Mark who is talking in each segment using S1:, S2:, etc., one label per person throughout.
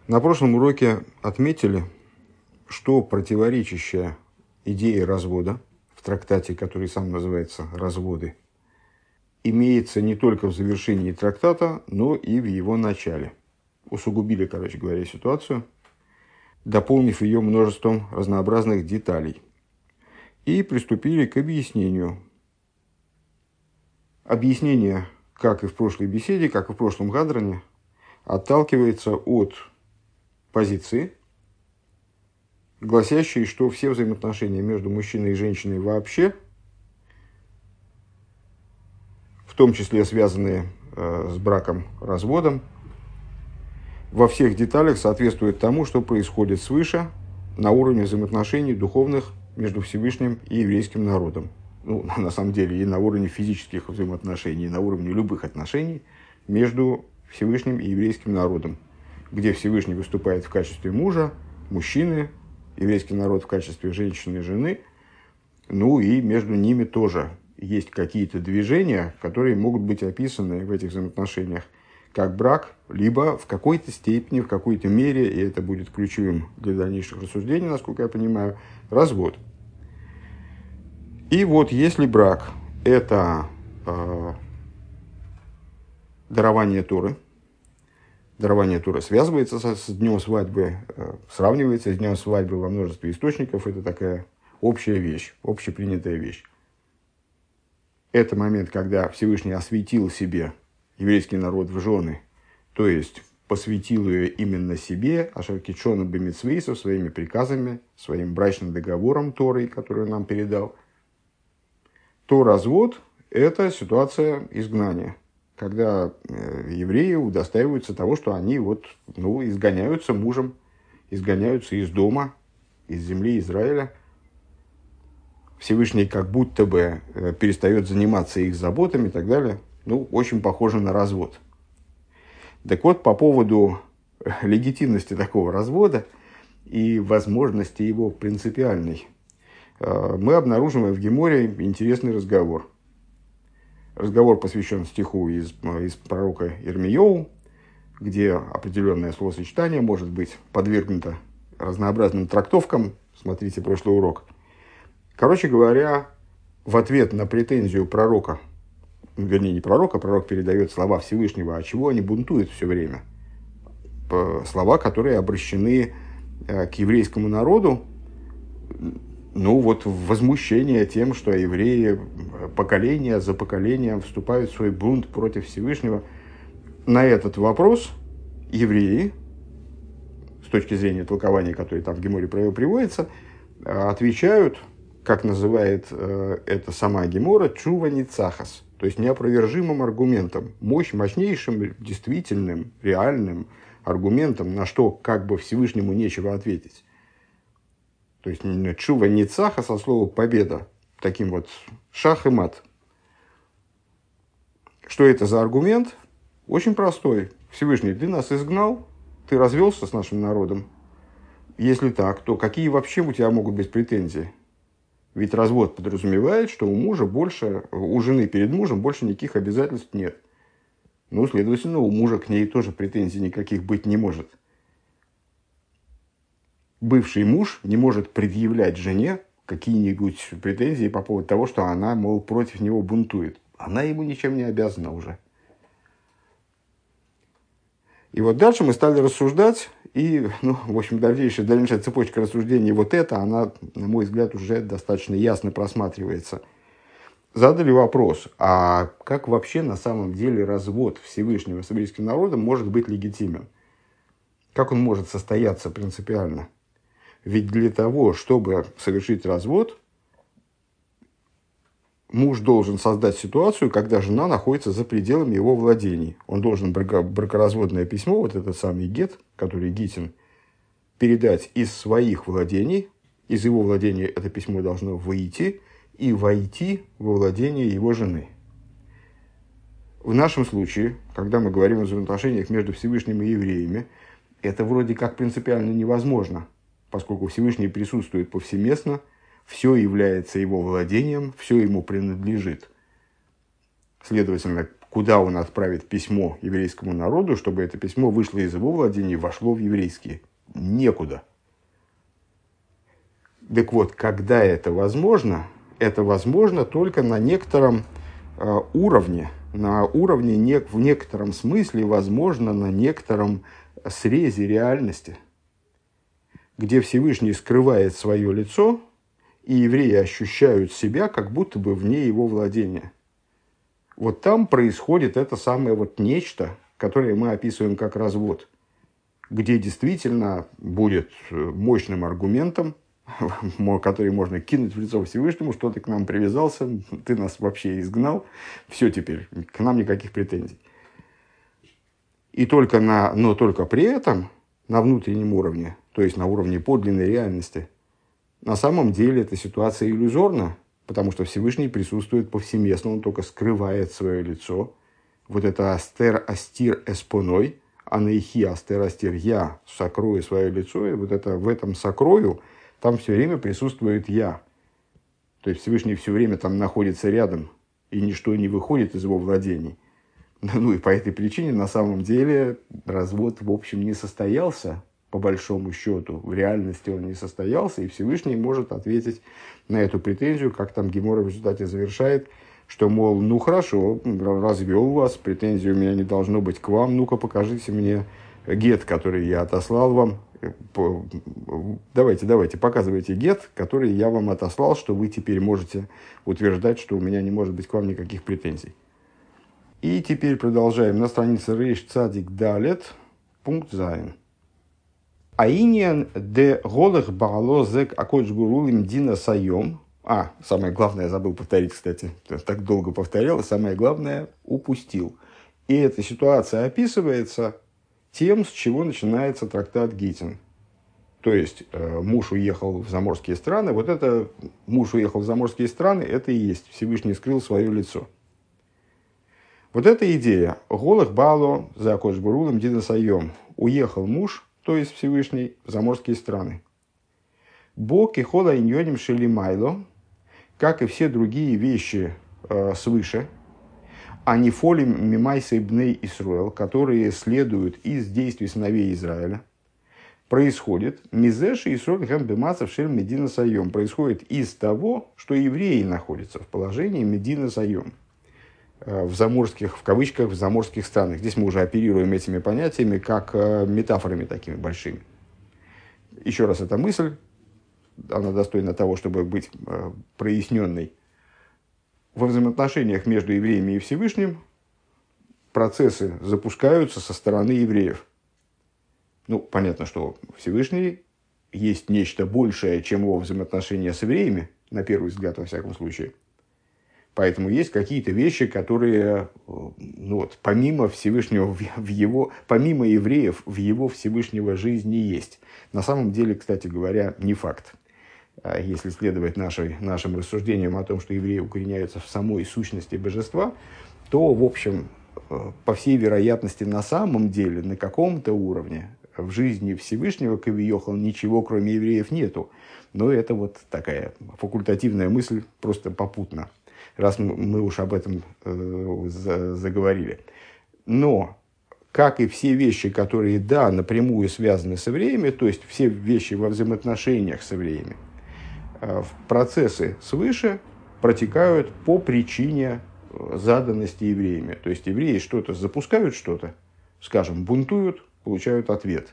S1: На прошлом уроке отметили, что противоречащая идее развода в трактате, который сам называется «Разводы», имеется не только в завершении трактата, но и в его начале. Усугубили, короче говоря, ситуацию, дополнив ее множеством разнообразных деталей. И приступили к объяснению. Объяснение, как и в прошлой беседе, как и в прошлом гадране, отталкивается от позиции, гласящей, что все взаимоотношения между мужчиной и женщиной вообще, в том числе связанные с браком, разводом, во всех деталях соответствуют тому, что происходит свыше на уровне взаимоотношений духовных между Всевышним и еврейским народом. Ну, на самом деле, и на уровне физических взаимоотношений, и на уровне любых отношений между Всевышним и еврейским народом, где Всевышний выступает в качестве мужа, мужчины, еврейский народ в качестве женщины и жены, ну и между ними тоже есть какие-то движения, которые могут быть описаны в этих взаимоотношениях как брак, либо в какой-то степени, в какой-то мере, и это будет ключевым для дальнейших рассуждений, насколько я понимаю, развод. И вот если брак – это дарование Торы связывается с днем свадьбы, сравнивается с днем свадьбы во множестве источников, это такая общая вещь, общепринятая вещь. Это момент, когда Всевышний осветил себе еврейский народ в жены, то есть посвятил ее именно себе, ашаркичона бемитсвейсов, своими приказами, своим брачным договором Торой, который он нам передал, то развод – это ситуация изгнания, когда евреи удостаиваются того, что они изгоняются мужем, изгоняются из дома, из земли Израиля. Всевышний как будто бы перестает заниматься их заботами и так далее. Очень похоже на развод. Так вот, по поводу легитимности такого развода и возможности его принципиальной, мы обнаруживаем в Геморе интересный разговор. Разговор посвящен стиху из пророка Ирмияу, где определенное словосочетание может быть подвергнуто разнообразным трактовкам. Смотрите прошлый урок. Короче говоря, в ответ на претензию пророка, вернее, не пророка, пророк передает слова Всевышнего, а чего они бунтуют все время. Слова, которые обращены к еврейскому народу, возмущение тем, что евреи поколение за поколением вступают в свой бунт против Всевышнего. На этот вопрос евреи, с точки зрения толкования, которое там в Геморе приводится, отвечают, как называет это сама Гемора, чува ницахас, то есть неопровержимым аргументом, мощнейшим, действительным, реальным аргументом, на что как бы Всевышнему нечего ответить. То есть чува ницахас от слова победа, таким вот шах и мат. Что это за аргумент? Очень простой. Всевышний, ты нас изгнал, ты развелся с нашим народом. Если так, то какие вообще у тебя могут быть претензии? Ведь развод подразумевает, что у жены перед мужем больше никаких обязательств нет. Следовательно, у мужа к ней тоже претензий никаких быть не может. Бывший муж не может предъявлять жене какие-нибудь претензии по поводу того, что она, против него бунтует. Она ему ничем не обязана уже. И вот дальше мы стали рассуждать, и, дальнейшая цепочка рассуждений она, на мой взгляд, уже достаточно ясно просматривается. Задали вопрос, а как вообще на самом деле развод Всевышнего с еврейским народом может быть легитимен? Как он может состояться принципиально? Ведь для того, чтобы совершить развод, муж должен создать ситуацию, когда жена находится за пределами его владений. Он должен бракоразводное письмо, вот этот самый гет, который гитин, передать из своих владений. Из его владения это письмо должно выйти и войти во владение его жены. В нашем случае, когда мы говорим о взаимоотношениях между Всевышним и евреями, это вроде как принципиально невозможно, поскольку Всевышний присутствует повсеместно, все является его владением, все ему принадлежит. Следовательно, куда он отправит письмо еврейскому народу, чтобы это письмо вышло из его владений и вошло в еврейские? Некуда. Так вот, когда это возможно только на некотором уровне, в некотором смысле, возможно, на некотором срезе реальности, где Всевышний скрывает свое лицо, и евреи ощущают себя, как будто бы вне его владения. Вот там происходит это самое вот нечто, которое мы описываем как развод, где действительно будет мощным аргументом, который можно кинуть в лицо Всевышнему, что ты к нам привязался, ты нас вообще изгнал, все теперь, к нам никаких претензий. Но только при этом на внутреннем уровне, то есть на уровне подлинной реальности, на самом деле эта ситуация иллюзорна, потому что Всевышний присутствует повсеместно, он только скрывает свое лицо. Вот это астер астир эспоной, анейхи астер астир, я сокрою свое лицо, и вот это в этом сокрою там все время присутствует я. То есть Всевышний все время там находится рядом, и ничто не выходит из его владений. Ну и по этой причине на самом деле развод в общем не состоялся, по большому счету. В реальности он не состоялся, и Всевышний может ответить на эту претензию, как там Гемора в результате завершает, что, мол, ну хорошо, развел вас, претензий у меня не должно быть к вам, ну-ка покажите мне гет, который я отослал вам. Давайте, показывайте гет, который я вам отослал, что вы теперь можете утверждать, что у меня не может быть к вам никаких претензий. И теперь продолжаем на странице Рейш Цадик Далет, пункт Зайн. Аиньян де голых баало зек акодж бурулим дина сайом. Самое главное, я забыл повторить, кстати, так долго повторял, самое главное упустил. И эта ситуация описывается тем, с чего начинается трактат Гитин. То есть, муж уехал в заморские страны, муж уехал в заморские страны, это и есть Всевышний скрыл свое лицо. Вот эта идея, голых баало за акодж бурулим дина сайом, уехал муж, то есть Всевышний, в заморские страны. Бог и хола иньоним шелимайло, как и все другие вещи свыше, они фолим мимайсей бней Исруэл, которые следуют из действий сыновей Израиля, происходит мизеши Исруэл гэм бемацев шель медина сайом, происходит из того, что евреи находятся в положении медина сайом, в заморских, в кавычках, в заморских странах. Здесь мы уже оперируем этими понятиями как метафорами такими большими. Еще раз, эта мысль, она достойна того, чтобы быть проясненной. Во взаимоотношениях между евреями и Всевышним процессы запускаются со стороны евреев. Ну, понятно, что Всевышний есть нечто большее, чем его взаимоотношения с евреями, на первый взгляд, во всяком случае. Поэтому есть какие-то вещи, которые помимо Всевышнего, помимо евреев, в его Всевышнего жизни есть. На самом деле, кстати говоря, не факт. Если следовать нашим рассуждениям о том, что евреи укореняются в самой сущности божества, то, в общем, по всей вероятности, на самом деле, на каком-то уровне в жизни Всевышнего Кавиохал ничего, кроме евреев, нету. Но это вот такая факультативная мысль, просто попутно, раз мы уж об этом заговорили. Но, как и все вещи, которые, напрямую связаны с евреями, то есть все вещи во взаимоотношениях с евреями, процессы свыше протекают по причине заданности евреями. То есть евреи что-то запускают, скажем, бунтуют, получают ответ.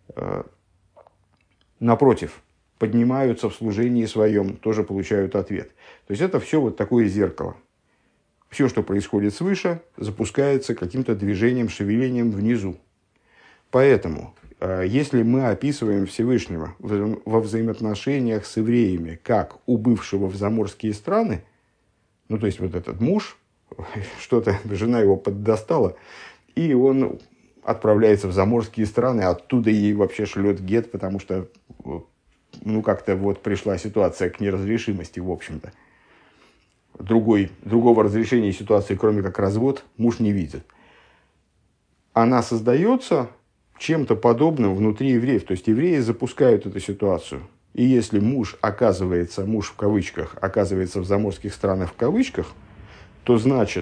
S1: Напротив, поднимаются в служении своем, тоже получают ответ. То есть это все вот такое зеркало. Все, что происходит свыше, запускается каким-то движением, шевелением внизу. Поэтому, если мы описываем Всевышнего во взаимоотношениях с евреями, как у бывшего в заморские страны, то есть вот этот муж, жена его поддостала, и он отправляется в заморские страны, оттуда ей вообще шлет гет, потому что как-то вот пришла ситуация к неразрешимости, в общем-то. Другого разрешения ситуации, кроме как развод, муж не видит. Она создается чем-то подобным внутри евреев. То есть евреи запускают эту ситуацию. И если муж в кавычках, оказывается в заморских странах в кавычках, то значит,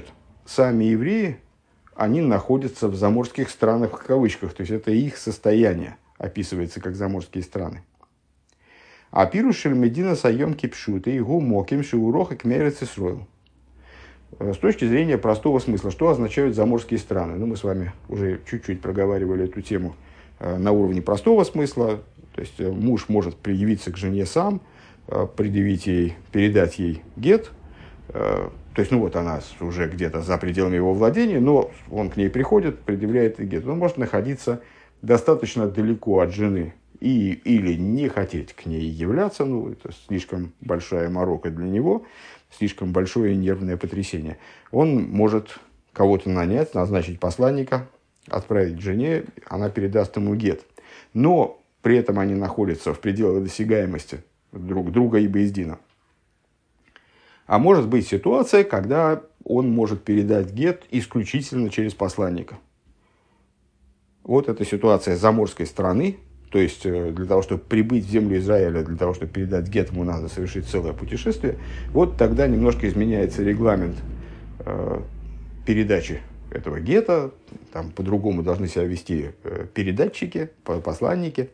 S1: сами евреи, они находятся в заморских странах в кавычках, то есть это их состояние описывается как заморские страны. А пирушель медина сайом кипшуты и гумоким шиуроха кмерец Исроил. С точки зрения простого смысла, что означают заморские страны? Ну, мы с вами уже чуть-чуть проговаривали эту тему на уровне простого смысла. То есть муж может предъявиться к жене сам, предъявить ей, передать ей гет. То есть, ну вот она уже где-то за пределами его владения, но он к ней приходит, предъявляет ей гет. Он может находиться достаточно далеко от жены или не хотеть к ней являться, ну, это слишком большая морока для него, слишком большое нервное потрясение. Он может кого-то нанять, назначить посланника, отправить к жене, она передаст ему гет. Но при этом они находятся в пределах досягаемости друг друга и Бейздина. А может быть ситуация, когда он может передать гет исключительно через посланника. Вот эта ситуация заморской страны, то есть для того, чтобы прибыть в землю Израиля, для того, чтобы передать гет, ему надо совершить целое путешествие. Вот тогда немножко изменяется регламент передачи этого гета. Там по-другому должны себя вести передатчики, посланники.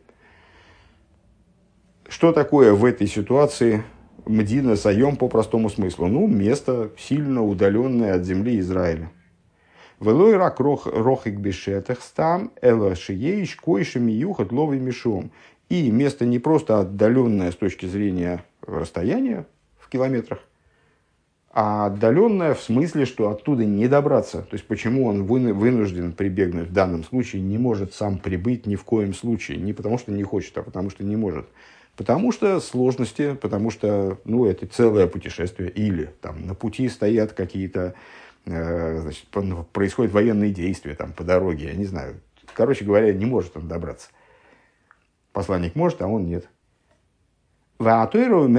S1: Что такое в этой ситуации Мдина Сайом по простому смыслу? Ну, место сильно удаленное от земли Израиля. Велой рак рохик бешетах стам эла шиеиш койшами юхат ловый мешом. И место не просто отдаленное с точки зрения расстояния в километрах, а отдаленное в смысле, что оттуда не добраться. То есть, почему он вынужден прибегнуть в данном случае, не может сам прибыть ни в коем случае. Не потому, что не хочет, а потому, что не может. Потому что сложности, потому что это целое путешествие. Или там на пути стоят какие-то, значит, происходят военные действия там, по дороге, я не знаю. Короче говоря, не может он добраться. Посланник может, а он нет. И как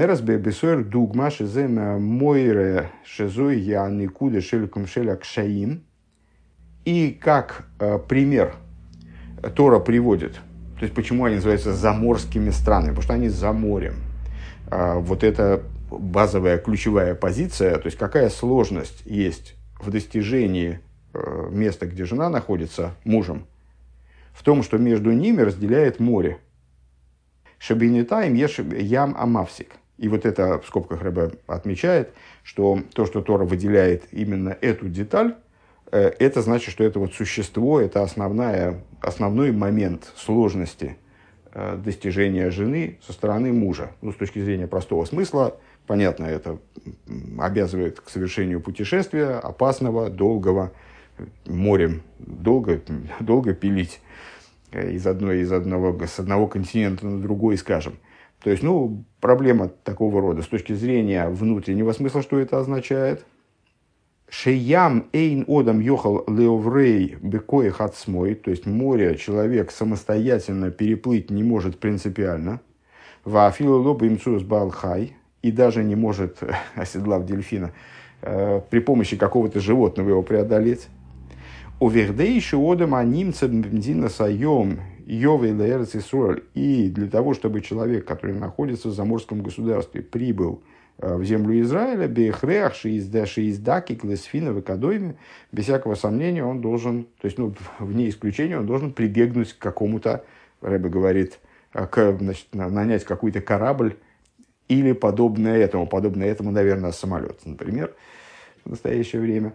S1: пример Тора приводит, то есть почему они называются заморскими странами, потому что они за морем. Вот это базовая ключевая позиция, то есть какая сложность есть в достижении места, где жена находится мужем, в том, что между ними разделяет море. Шабинитаем ям амавсик. И вот это в скобках Ребе отмечает, что то, что Тора выделяет именно эту деталь, это значит, что это вот существо, это основной момент сложности достижения жены со стороны мужа. Ну, с точки зрения простого смысла, понятно, это обязывает к совершению путешествия, опасного, долгого, морем, долго пилить с одного континента на другой, скажем. То есть, проблема такого рода с точки зрения внутреннего смысла, что это означает. Шеям эйн одам йохал леоврей бекои хацмой, то есть море человек самостоятельно переплыть не может принципиально. Ваафилу лоба имцус балхай, и даже не может, оседлав дельфина, при помощи какого-то животного его преодолеть. Овердейши одам анимцем бензина сайом йовей леерц Исруэль. И для того, чтобы человек, который находится в заморском государстве, прибыл в землю Израиля, бехреах шииздаки клесфина в экадойме, без всякого сомнения он должен, то есть, вне исключения, он должен прибегнуть к какому-то, Ребе говорит, нанять какой-то корабль или подобное этому, наверное, самолет, например, в настоящее время.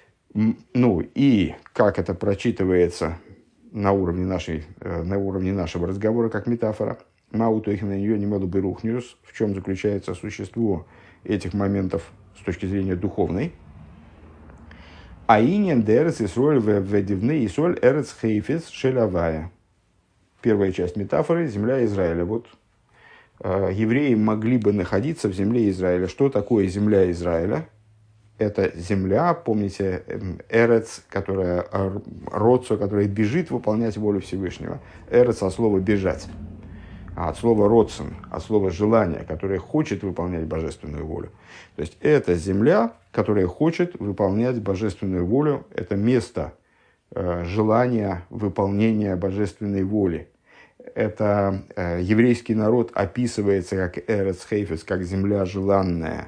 S1: И как это прочитывается на уровне нашего разговора, как метафора, Маутохина ее не могу берухнюс, в чем заключается существо этих моментов с точки зрения духовной. Аинен дерец Исроль введивны Исроль эрец хейфец шелявая. Первая часть метафоры – земля Израиля. Вот евреи могли бы находиться в земле Израиля. Что такое земля Израиля? Это земля, помните, эрец, родцу, которая бежит выполнять волю Всевышнего. Эрец от слова «бежать». От слова «родсен», от слова «желание», которое хочет выполнять божественную волю. То есть, это земля, которая хочет выполнять божественную волю, это место желания выполнения божественной воли. Это еврейский народ описывается как «эрец хейфец», как земля желанная.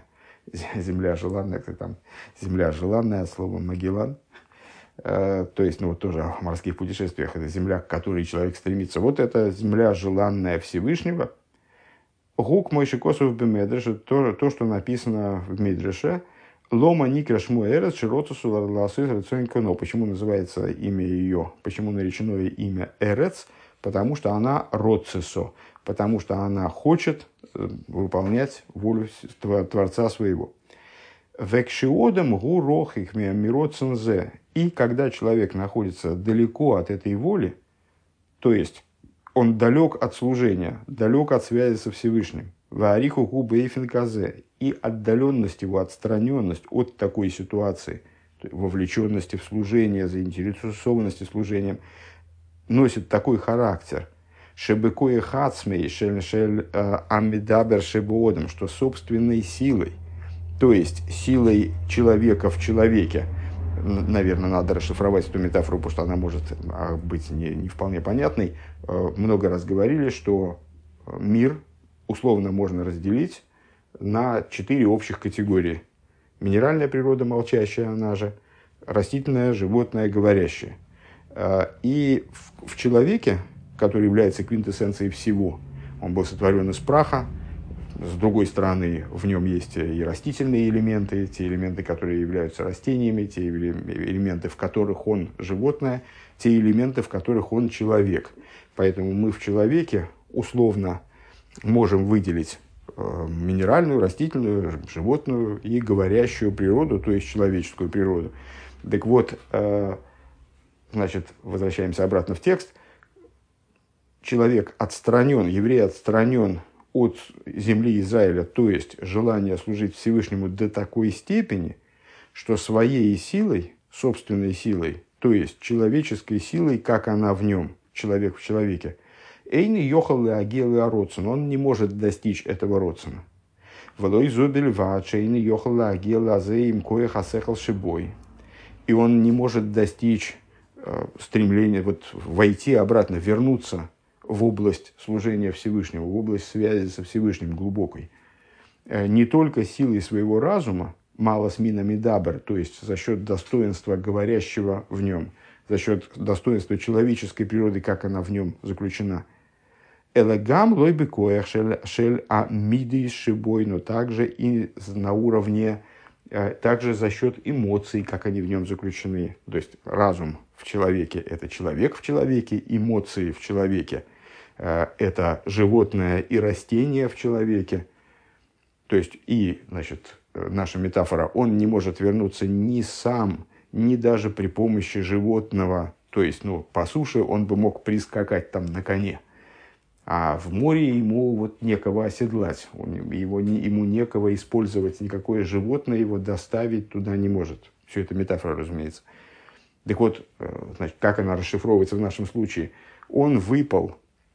S1: земля желанная, как там, земля желанная от слова Магеллан. То есть, ну, вот тоже о морских путешествиях, это земля, к которой человек стремится. Вот это земля желанная Всевышнего. Гук Мойши Косов Бемедреш, то, что написано в Мидреше. Лома Никра Шму Эрец Широтусу Ларласы Рацуинкано. Почему называется имя ее, почему наречено имя Эрец? Потому что она Роцесо, потому что она хочет выполнять волю Творца своего. Векшиодам гурохих мироцензе. И когда человек находится далеко от этой воли, то есть он далек от служения, далек от связи со Всевышним, вариху губейфинказе, и отдаленность его, отстраненность от такой ситуации, вовлеченности в служение, заинтересованности служением, носит такой характер, шебекое хацмей, шель амидабер шебуодом, что собственной силой, то есть силой человека в человеке, наверное, надо расшифровать эту метафору, потому что она может быть не вполне понятной. Много раз говорили, что мир условно можно разделить на 4 общих категории. Минеральная природа, молчащая, она же, растительная, животное, говорящее. И в человеке, который является квинтэссенцией всего, он был сотворен из праха. С другой стороны, в нем есть и растительные элементы, те элементы, которые являются растениями, те элементы, в которых он животное, те элементы, в которых он человек. Поэтому мы в человеке условно можем выделить минеральную, растительную, животную и говорящую природу, то есть человеческую природу. Так вот, значит, возвращаемся обратно в текст. Человек отстранен, еврей отстранен от земли Израиля, то есть желание служить Всевышнему до такой степени, что своей силой, собственной силой, то есть человеческой силой, как она в нем, человек в человеке, Эйни йохал агелы ароцен, он не может достичь этого родсена. Влой зубель вачейни йохал агелы азеим кое хасехал шибой. И он не может достичь стремления войти обратно, вернуться в область служения Всевышнему, в область связи со Всевышним глубокой. Не только силой своего разума, малос мина мидабер, то есть за счет достоинства говорящего в нем, за счет достоинства человеческой природы, как она в нем заключена. Элегам лойбекоях шель амидис шибой, но также и на уровне, также за счет эмоций, как они в нем заключены. То есть разум в человеке – это человек в человеке, эмоции в человеке – это животное и растение в человеке. То есть, и, значит, наша метафора, он не может вернуться ни сам, ни даже при помощи животного. То есть, по суше он бы мог прискакать там на коне. А в море ему некого оседлать, ему некого использовать, никакое животное его доставить туда не может. Все это метафора, разумеется. Так вот, значит, как она расшифровывается в нашем случае? Он выпал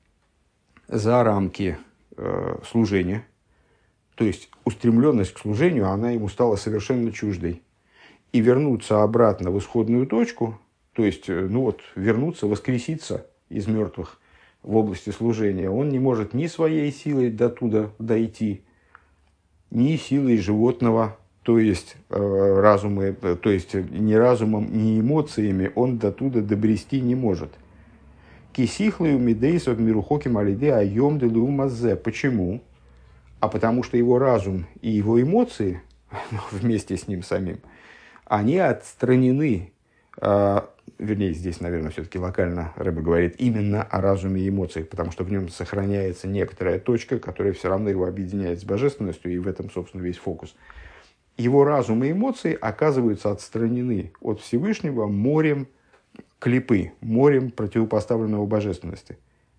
S1: за рамки служения, то есть устремленность к служению, она ему стала совершенно чуждой. И вернуться обратно в исходную точку, то есть вернуться, воскреситься из мертвых в области служения, он не может ни своей силой до туда дойти, ни силой животного, то есть разума, то есть ни разумом, ни эмоциями он до туда добрести не может. Кисихлы умидейсов мирухоки малиде айом де лумазе. Почему? А потому что его разум и его эмоции вместе с ним самим, они отстранены, вернее, здесь, наверное, все-таки локально Рэбе говорит именно о разуме и эмоциях, потому что в нем сохраняется некоторая точка, которая все равно его объединяет с божественностью, и в этом, собственно, весь фокус. Его разум и эмоции оказываются отстранены от Всевышнего морем клипы, морем противопоставленного божественности.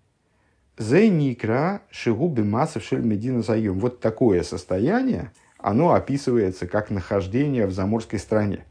S1: Зейникра шигуби массов шель медина заем. Вот такое состояние, оно описывается как нахождение в заморской стране.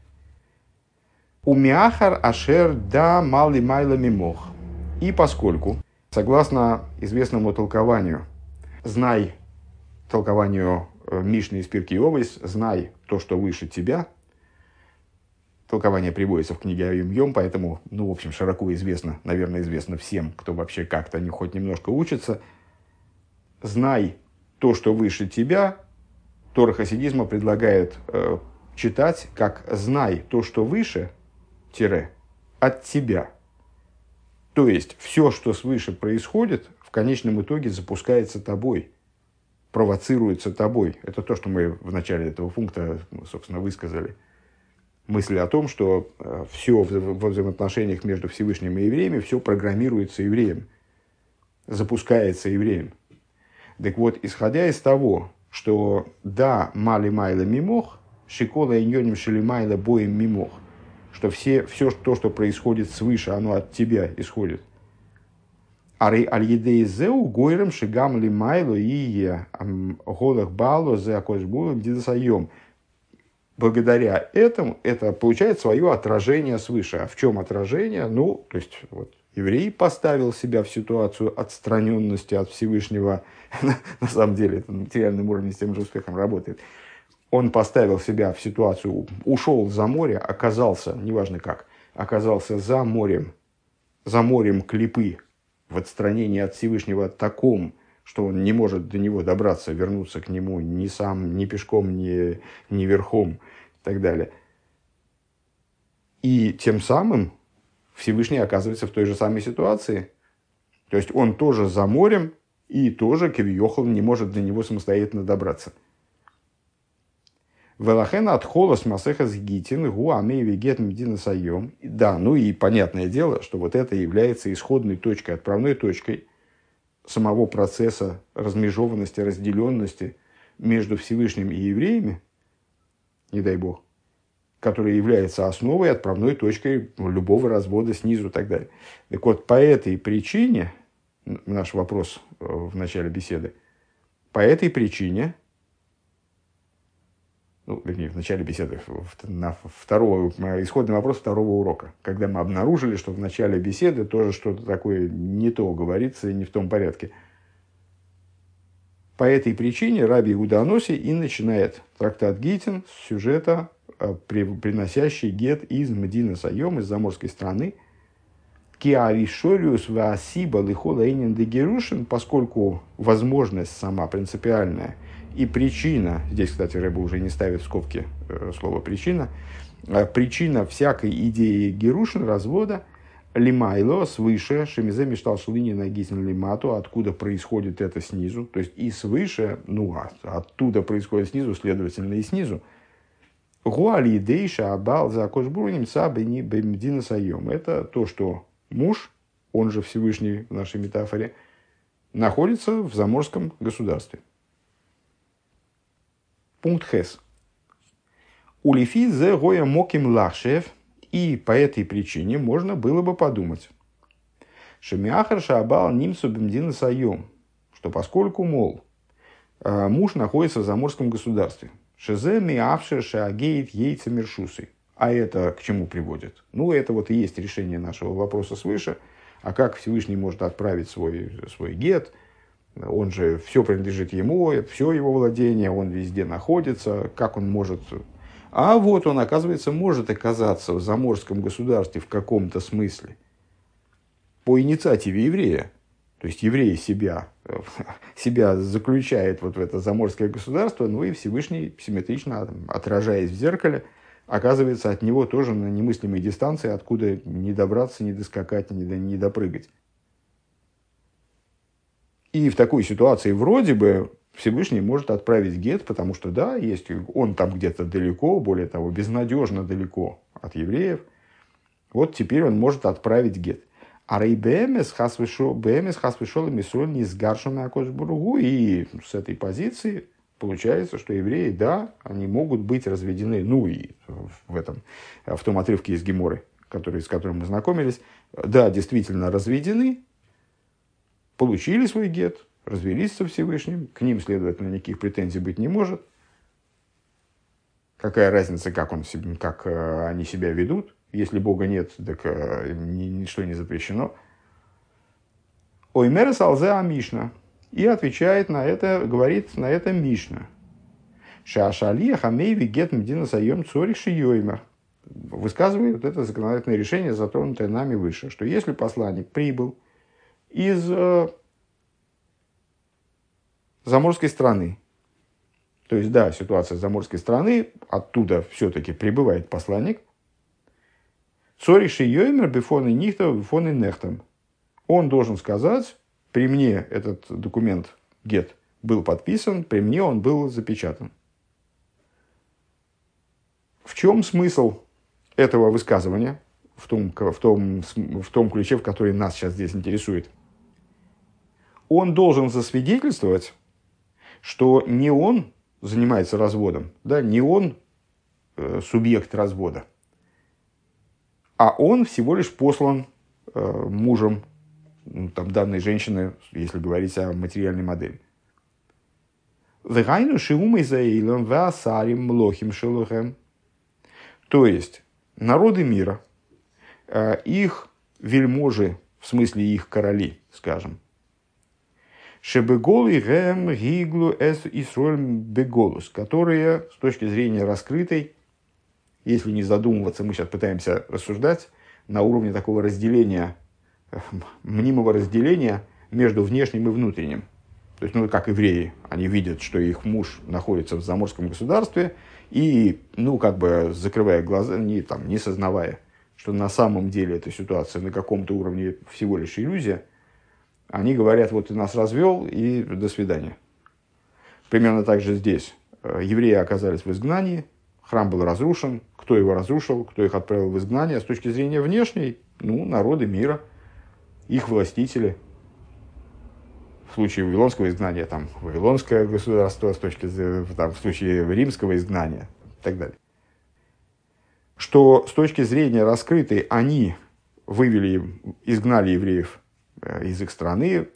S1: Умиахар ашер да мали майла мимох. И поскольку, согласно известному толкованию, знай толкованию Мишны из Пиркей Овос, знай то, что выше тебя. Толкование приводится в книге Айом Йом, поэтому, в общем, широко известно, наверное, известно всем, кто вообще как-то хоть немножко учится. Знай то, что выше тебя, Тора хасидизма предлагает читать как «знай то, что выше, тире, от тебя». То есть, все, что свыше происходит, в конечном итоге запускается тобой, провоцируется тобой. Это то, что мы в начале этого пункта, собственно, высказали. Мысль о том, что все во взаимоотношениях между Всевышним и евреями, все программируется евреем, запускается евреем. Так вот, исходя из того, что да, мали майла мимох, шикола иньоним шели майла боем мимох, что все то, что происходит свыше, оно от тебя исходит. Арей аль-едей зеу гойрем шигам ли майло и голах бало за акошбулом дидасайом. Благодаря этому это получает свое отражение свыше. А в чем отражение? Ну, то есть, вот, еврей поставил себя в ситуацию отстраненности от Всевышнего. На самом деле, это на материальном уровне с тем же успехом работает. Он поставил себя в ситуацию, ушел за море, оказался, неважно как, оказался за морем клипы, в отстранении от Всевышнего таком, что он не может до него добраться, вернуться к нему ни сам, ни пешком, ни верхом и так далее. И тем самым Всевышний оказывается в той же самой ситуации. То есть он тоже за морем и тоже кивьехал не может до него самостоятельно добраться. Велахена от холос масеха сгитин гуамей вегет медина сайом. Да, ну и понятное дело, что вот это является исходной точкой, отправной точкой самого процесса размежованности, разделенности между Всевышним и евреями, не дай бог, который является основой, отправной точкой любого развода снизу и так далее. Так вот, по этой причине, наш вопрос в начале беседы, по этой причине, ну, вернее, в начале беседы, исходный вопрос второго урока, когда мы обнаружили, что в начале беседы тоже что-то такое не то говорится и не в том порядке. По этой причине Раби Иуда Аноси и начинает трактат Гитин с сюжета, приносящий гет из Медина Сайом, из заморской страны, Киавишориус Ваасиба Лихола Эйнин де Герушин, поскольку возможность сама принципиальная и причина, здесь, кстати, Рэбе уже не ставит в скобки слово «причина», причина всякой идеи Герушин, развода, лимайло, свыше, шемизе мечтал шулини на гитин лимату, откуда происходит это снизу, то есть и свыше, ну, оттуда происходит снизу, следовательно, и снизу. Гуали дейша абал за кошбурним сабени бемдина сайом. Это то, что муж, он же Всевышний в нашей метафоре, находится в заморском государстве. Пункт Хес. Улифи зе гоя моким лахшев. И по этой причине можно было бы подумать, шемиахар шаабал нимсу бемдина сайом, что поскольку, мол, муж находится в заморском государстве, шезе миавше шаагеет яйца мершусы. А это к чему приводит? Ну, это вот и есть решение нашего вопроса свыше. А как Всевышний может отправить свой гет? Он же, все принадлежит ему, все его владение, он везде находится. Как он может... А вот он, оказывается, может оказаться в заморском государстве в каком-то смысле по инициативе еврея. То есть еврей себя заключает вот в это заморское государство, ну и Всевышний, симметрично отражаясь в зеркале, оказывается от него тоже на немыслимой дистанции, откуда не добраться, не доскакать, не допрыгать. И в такой ситуации вроде бы Всевышний может отправить гет, потому что да, есть, он там где-то далеко, более того, безнадежно далеко от евреев. Вот теперь он может отправить гет. А рейбемес хасвишол мисоль не сгаршен на кошбургу. И с этой позиции получается, что евреи, да, они могут быть разведены, ну и в том отрывке из Геморы, с которым мы знакомились, да, действительно разведены, получили свой гет, развелись со Всевышним, к ним, следовательно, никаких претензий быть не может. Какая разница, как они себя ведут? Если Бога нет, так ничто не запрещено. Оймер салзе Мишна. И отвечает на это, говорит на это Мишна. Шашалия хамейви гет мдина сайом цорих шиёймер. Высказывает вот это законодательное решение, затронутое нами выше, что если посланник прибыл из заморской страны, То есть, да, ситуация заморской страны, оттуда все-таки прибывает посланник. Цориши йоймер бифоны нихта бифоны нехтам. Он должен сказать, при мне этот документ, гет, был подписан, при мне он был запечатан. В чем смысл этого высказывания, в том ключе, в который нас сейчас здесь интересует? Он должен засвидетельствовать, что не он занимается разводом, да, не он субъект развода, а он всего лишь послан мужем там, данной женщины, если говорить о материальной модели. То есть, народы мира, их вельможи, в смысле их короли, скажем, которые с точки зрения раскрытой, если не задумываться, мы сейчас пытаемся рассуждать на уровне такого разделения, мнимого разделения между внешним и внутренним. То есть, ну, как евреи, они видят, что их муж находится в заморском государстве, и, ну, как бы закрывая глаза, не сознавая, что на самом деле эта ситуация на каком-то уровне всего лишь иллюзия, они говорят, вот ты нас развел, и до свидания. Примерно так же здесь. Евреи оказались в изгнании, храм был разрушен. Кто его разрушил, кто их отправил в изгнание? С точки зрения внешней, ну, народы мира, их властители. В случае вавилонского изгнания, там, вавилонское государство, в случае римского изгнания и так далее. Что с точки зрения раскрытой они изгнали евреев из их страны,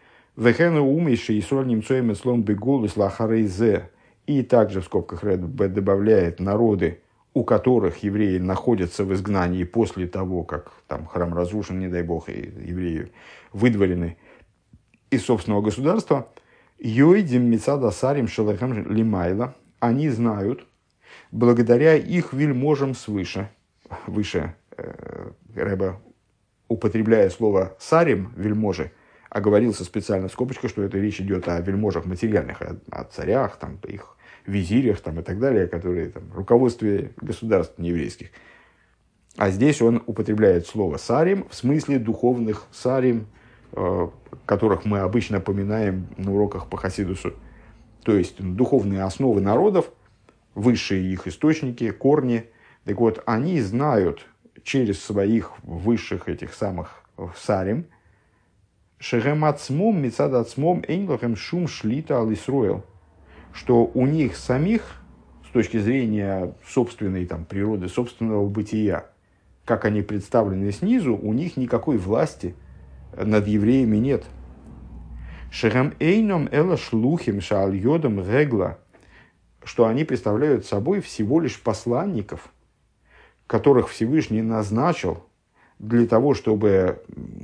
S1: и также в скобках Рэббе добавляет народы, у которых евреи находятся в изгнании после того, как там храм разрушен, не дай бог, и евреи выдворены из собственного государства, йойдим мицада сарим шелахем лимайла, они знают, благодаря их вельможам свыше, выше Рэбе, употребляя слово «сарим», вельможи, оговорился специально в скобочках, что это речь идет о вельможах материальных, о царях, там, их визирях там, и так далее, которые там, в руководстве государств нееврейских. А здесь он употребляет слово «сарим» в смысле духовных сарим, которых мы обычно поминаем на уроках по Хасидусу. То есть духовные основы народов, высшие их источники, корни. Так вот, они знают через своих высших этих самых сарим, шегемацмом, мецадацмом, эйнлахем шум шлита ал-Исруэл, что у них самих, с точки зрения собственной там, природы, собственного бытия, как они представлены снизу, у них никакой власти над евреями нет. Шегем эйном эла шлухим шааль йодом регла, что они представляют собой всего лишь посланников, которых Всевышний назначил для того, чтобы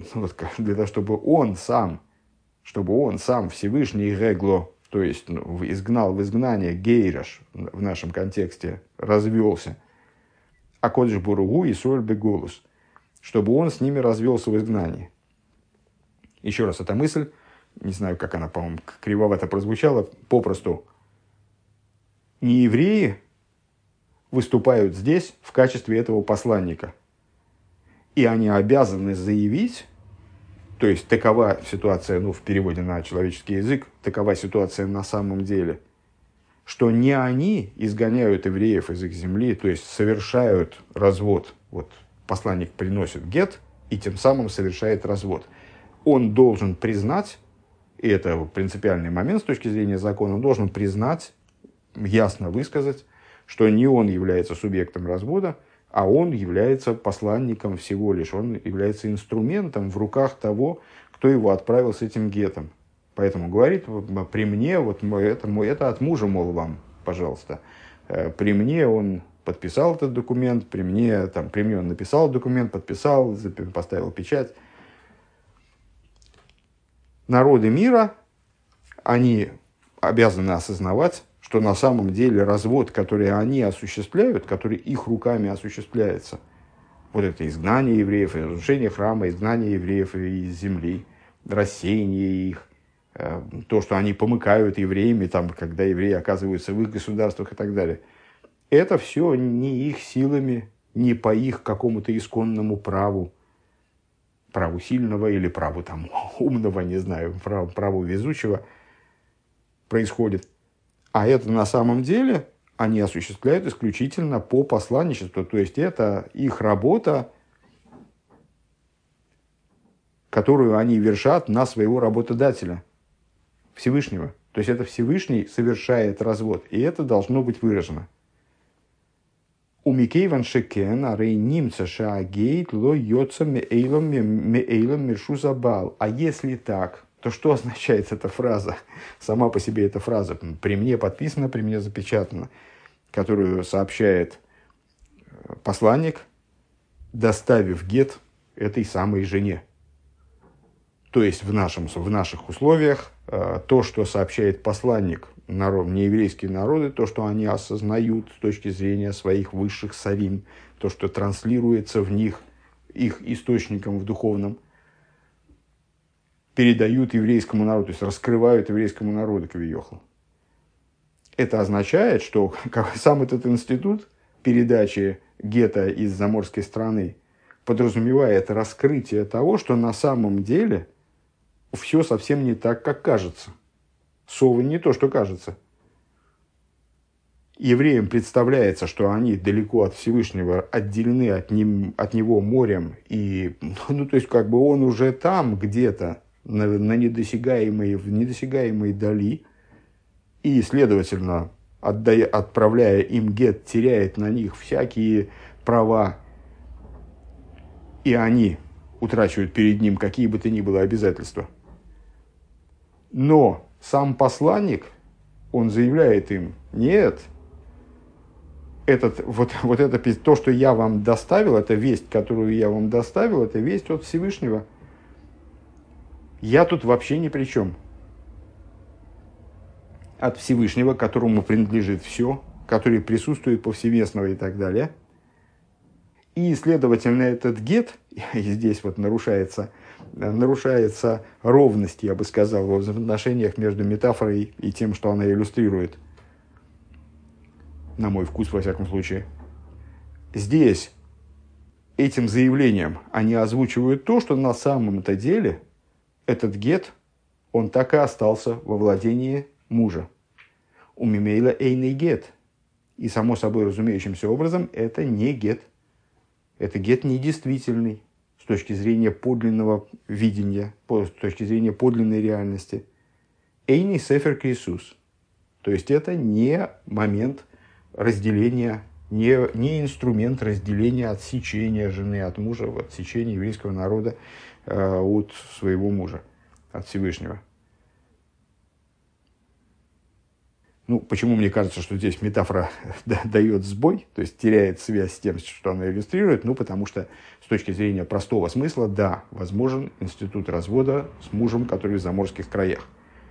S1: он сам Всевышний регло, то есть изгнал в изгнание гейраш, в нашем контексте развелся, а кодж буругу и соль беголус, чтобы он с ними развелся в изгнании. Еще раз, эта мысль, не знаю, как она, по-моему, кривовато прозвучала, попросту. Неевреи выступают здесь в качестве этого посланника. И они обязаны заявить, то есть такова ситуация, в переводе на человеческий язык, такова ситуация на самом деле, что не они изгоняют евреев из их земли, то есть совершают развод. Вот посланник приносит гет и тем самым совершает развод. Он должен признать, и это принципиальный момент с точки зрения закона, он должен признать, ясно высказать, что не он является субъектом развода, а он является посланником всего лишь, он является инструментом в руках того, кто его отправил с этим гетом. Поэтому говорит, при мне, это от мужа, мол, вам, пожалуйста. При мне он подписал этот документ, при мне он написал документ, подписал, поставил печать. Народы мира, они обязаны осознавать, что на самом деле развод, который они осуществляют, который их руками осуществляется, вот это изгнание евреев, разрушение храма, изгнание евреев из земли, рассеяние их, то, что они помыкают евреями, там, когда евреи оказываются в их государствах и так далее. Это все не их силами, не по их какому-то исконному праву сильного или праву там, умного, не знаю, праву везучего происходит. А это на самом деле они осуществляют исключительно по посланничеству. То есть это их работа, которую они вершат на своего работодателя, Всевышнего. То есть это Всевышний совершает развод. И это должно быть выражено. У Микейван Шекен, арей нимца шаагейт, ло йоца меэйлом миршузабал. А если так, то что означает эта фраза? Сама по себе эта фраза при мне подписана, при мне запечатана, которую сообщает посланник, доставив гет этой самой жене. То есть в наших условиях то, что сообщает посланник, нееврейские народы, то, что они осознают с точки зрения своих высших сарим, то, что транслируется в них, их источником в духовном, передают еврейскому народу, то есть раскрывают еврейскому народу кавиохал. Это означает, что сам этот институт передачи гета из заморской страны подразумевает раскрытие того, что на самом деле все совсем не так, как кажется. Совы не то, что кажется. Евреям представляется, что они далеко от Всевышнего, отделены от него морем, и, то есть, как бы он уже там где-то, в недосягаемой дали, и, следовательно, отправляя им гет, теряет на них всякие права, и они утрачивают перед ним какие бы то ни было обязательства. Но сам посланник, он заявляет им: нет, то, что я вам доставил, эта весть, которую я вам доставил, это весть от Всевышнего. Я тут вообще ни при чем. От Всевышнего, которому принадлежит все, который присутствует повсеместно и так далее. И, следовательно, этот гет, и здесь вот нарушается ровность, я бы сказал, в взаимоотношениях между метафорой и тем, что она иллюстрирует. На мой вкус, во всяком случае. Здесь этим заявлением они озвучивают то, что на самом-то деле этот гет, он так и остался во владении мужа. У мимейла эйный гет. И, само собой разумеющимся образом, это не гет. Это гет недействительный с точки зрения подлинного видения, с точки зрения подлинной реальности. Эйный сефер крисус. То есть это не момент разделения, не инструмент разделения, отсечения жены от мужа, отсечения еврейского народа от своего мужа, от Всевышнего. Почему мне кажется, что здесь метафора дает сбой, то есть теряет связь с тем, что она иллюстрирует? Потому что с точки зрения простого смысла, да, возможен институт развода с мужем, который в заморских краях.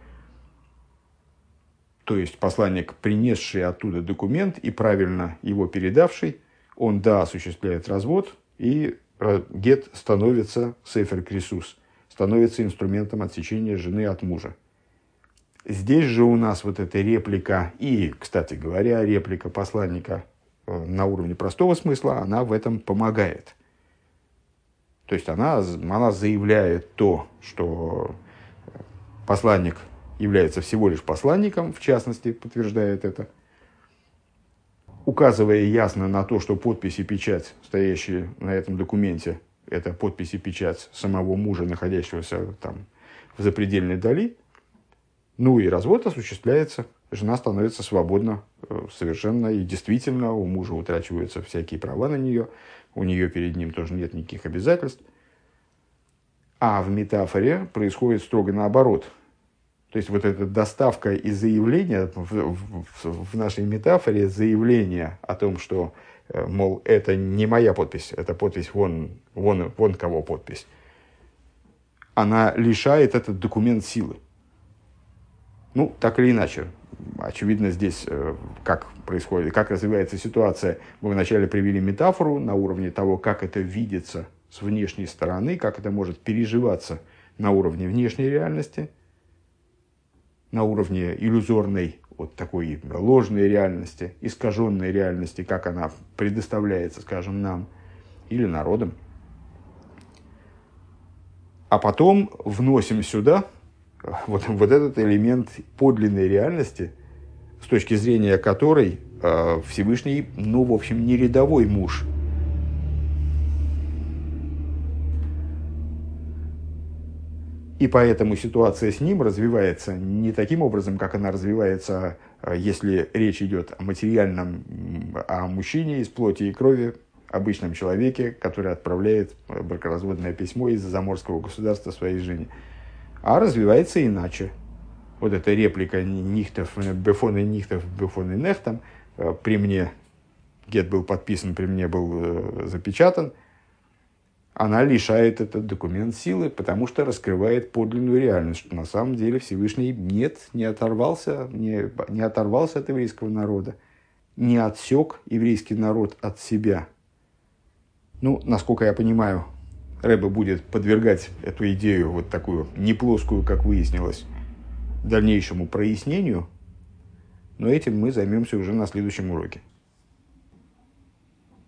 S1: То есть посланник, принесший оттуда документ и правильно его передавший, он, да, осуществляет развод, и гет становится сефер крисус, становится инструментом отсечения жены от мужа. Здесь же у нас вот эта реплика, и, кстати говоря, реплика посланника на уровне простого смысла, она в этом помогает. То есть она заявляет то, что посланник является всего лишь посланником, в частности, подтверждает это, указывая ясно на то, что подпись и печать, стоящие на этом документе, это подпись и печать самого мужа, находящегося там в запредельной дали. И развод осуществляется, жена становится свободна совершенно, и действительно у мужа утрачиваются всякие права на нее, у нее перед ним тоже нет никаких обязательств. А в метафоре происходит строго наоборот. То есть вот эта доставка и заявление, в нашей метафоре заявление о том, что, мол, это не моя подпись, это подпись вон кого подпись, она лишает этот документ силы. Так или иначе, очевидно здесь, как происходит, как развивается ситуация. Мы вначале привели метафору на уровне того, как это видится с внешней стороны, как это может переживаться на уровне внешней реальности. на уровне иллюзорной, вот такой ложной реальности, искаженной реальности, как она предоставляется, скажем, нам или народам. А потом вносим сюда вот этот элемент подлинной реальности, с точки зрения которой Всевышний, в общем, не рядовой муж. И поэтому ситуация с ним развивается не таким образом, как она развивается, если речь идет о материальном, о мужчине из плоти и крови, обычном человеке, который отправляет бракоразводное письмо из заморского государства своей жене. А развивается иначе. Вот эта реплика «Нихтов, бефон и нихтов, бефон и нехтом» при мне, гет был подписан, при мне был запечатан, она лишает этот документ силы, потому что раскрывает подлинную реальность, что на самом деле Всевышний не оторвался от еврейского народа, не отсек еврейский народ от себя. Насколько я понимаю, Ребе будет подвергать эту идею, вот такую неплоскую, как выяснилось, дальнейшему прояснению, но этим мы займемся уже на следующем уроке.